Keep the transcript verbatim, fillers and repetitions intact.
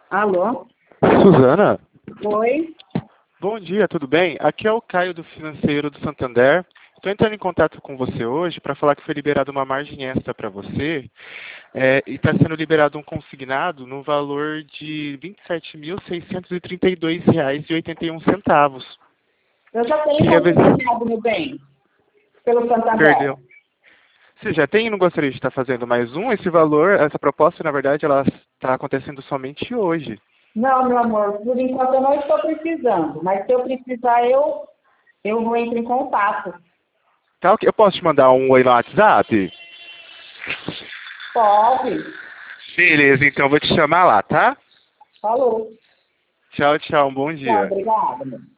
Alô? Suzana? Oi? Bom dia, tudo bem? Aqui é o Caio do Financeiro do Santander. Estou entrando em contato com você hoje para falar que foi liberada uma margem extra para você é, e está sendo liberado um consignado no valor de vinte e sete mil seiscentos e trinta e dois reais e oitenta e um centavos. Eu já tenho Queria ver se... consignado, meu bem, pelo Santander. Perdeu. Você já tem e não gostaria de estar fazendo mais um? Esse valor, essa proposta, na verdade, ela está acontecendo somente hoje. Não, meu amor, por enquanto eu não estou precisando, mas se eu precisar, eu, eu vou entrar em contato. Tá, ok. Eu posso te mandar um oi no WhatsApp? Pode. Beleza, então eu vou te chamar lá, tá? Falou. Tchau, tchau. Um bom Tchau, dia. obrigada.